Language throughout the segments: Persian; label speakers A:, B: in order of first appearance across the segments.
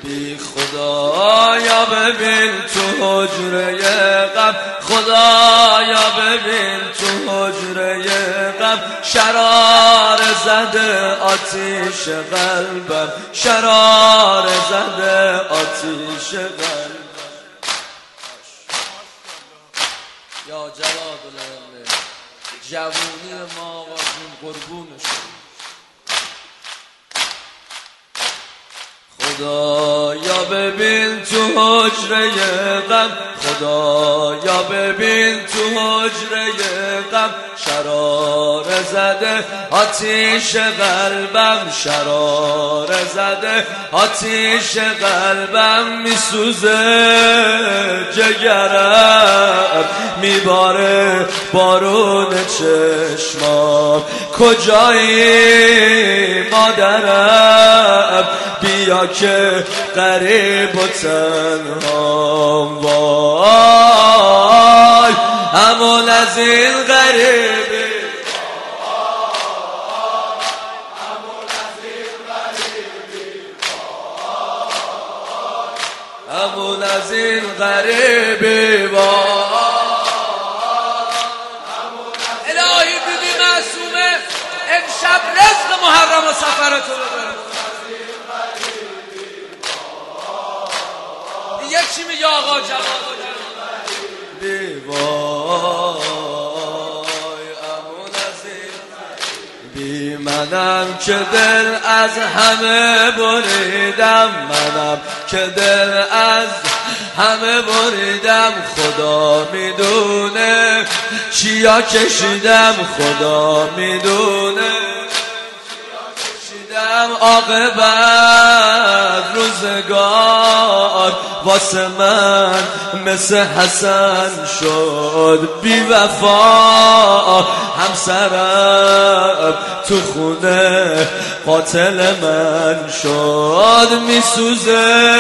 A: بی خدایا ببین تو حجره غم، خدایا ببین تو حجره غم، شرار زده آتیش قلبم، شرار زده آتیش قلبم. یا جواد العلم جوونی ما آقاشون قربونشون. خدایا ببین تو حجره غم، خدایا ببین تو حجره غم، شرار زده آتیش قلبم، شرار زده آتیش قلبم، میسوزه جگرم، میباره بارون چشمام، کجایی مادرم، بیا که غریب و تنهام، وای همون از این غریبی، همون از این غریبی، وای الهی بیبی معصومه امشب رزق محرم و سفرتو رو برم. چی میگه آقا جواد؟ وای امون از این بی منم که دل از همه بریدم، منم که دل از همه بریدم، خدا میدونه چیا کشیدم، خدا میدونه عاقبت روزگار واسه من مثل حسن شد، بی وفا همسرم تو خونه قاتل من شد، میسوزه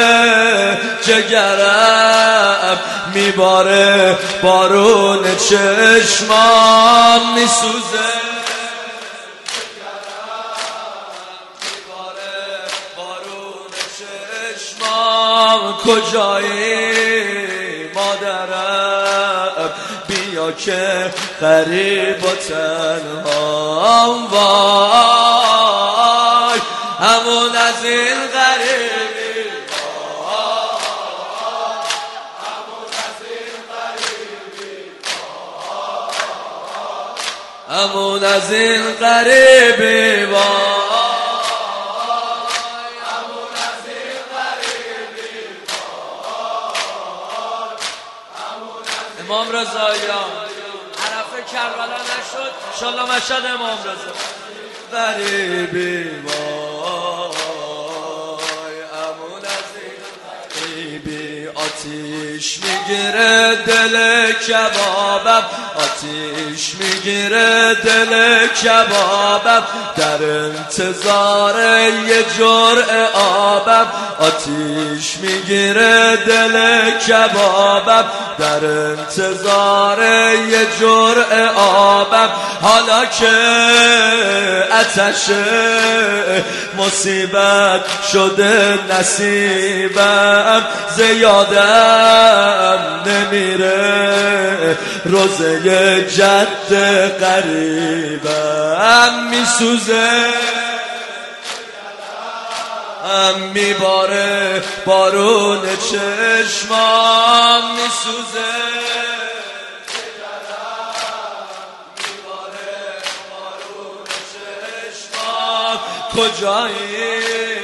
A: جگرم، میباره بارون چشمام، میسوزه کجایی مادرم، بیا که غریب و تنهام، وای همون از این غریبی، همون از این غریبی، همون از این غریبی، وای امام رضاییان عرفه کربلا نشد، انشالله مشهد امام رضا. غریبی وای امون از این غریبی، آتیش میگیره دل کبابم، آتیش میگیره دل کبابم، در انتظار یه جرعه آبم، آتیش میگیره دل کبابم، در انتظار یه جرعه آبم، حالا که آتش مصیبت شده نصیبم، زیادم نمیره روزه جد قریبم، میسوزه میباره بارون چشمام، میسوزه میباره بارون چشمام، کجایی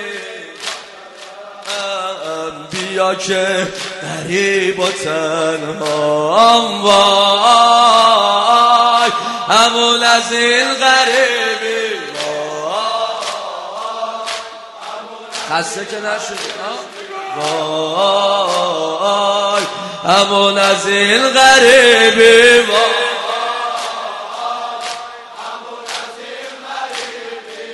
A: بیا که غریب و تنهام، وای همون از این غریبی، خسته که نشدی وای همون از این غریبی، وای همون از این غریبی،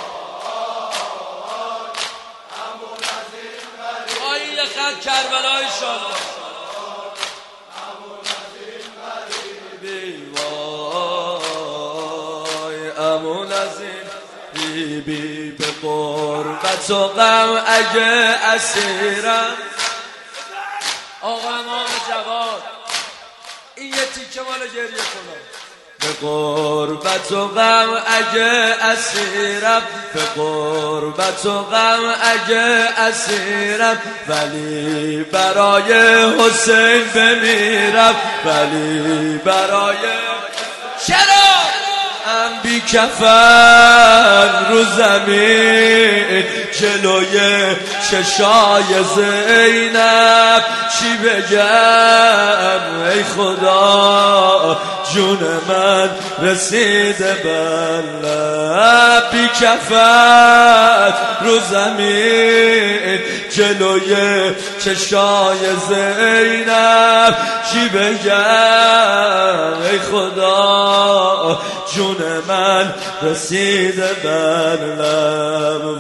A: همون از این غریبی، آیه خط کربلا انشالله، همون از این غریبی، وای همون از این غریبی، غربت و غم اگه اسیرم. آقا امام جواد این یه تیکه مال گریه کنم. به غربت و غم اگه اسیرم، به غربت و غم اگه اسیرم، ولی برای حسین بمیرم، ولی برای چرا ام بی کفن رو زمین جلوی چشای زینب، چی بگم ای خدا جون من رسیده بله. بی کفن رو زمین جلوی چشای زینب، چی بگم ای خدا جون من رسیده بلم.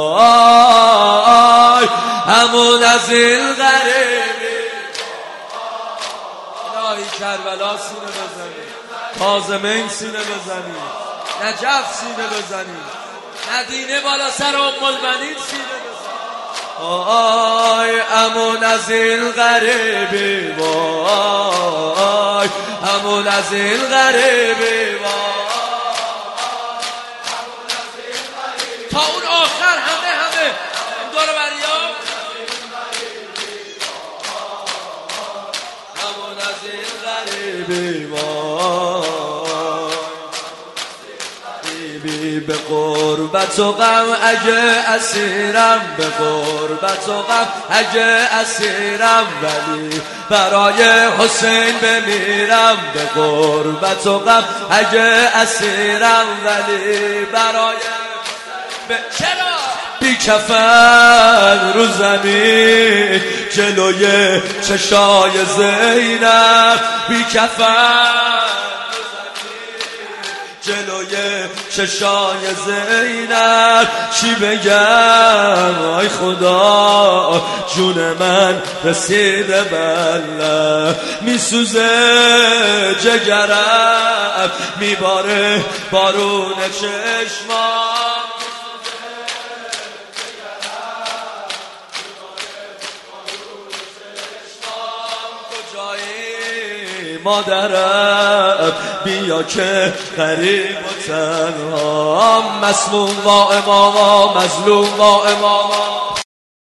A: وای همون از این غریبی الهی کربلا سینه بزنی، کاظمین سینه بزنی، نجف سینه بزنی، مدینه بالا سر ام البنین سینه بزنی. وای همون از این غریبی، وای همون از این غریبی، وای تا اون آخر همه دور بریا همون از این غریبی، وای به غربت و غم اگه اسیرم، به غربت و غم اگه اسیرم، ولی برای حسین بمیرم. به غربت و غم اگه اسیرم، ولی برای چرا بی کفن رو زمین جلوی چشای زینب، بی کفن جلوی چشای زینب، چی بگم آی خدا جون من رسیده بله. میسوزه جگرم میباره بارون چشمام، مادرم بیا که غریب و تنها، مسموم و اماما مظلوم و اماما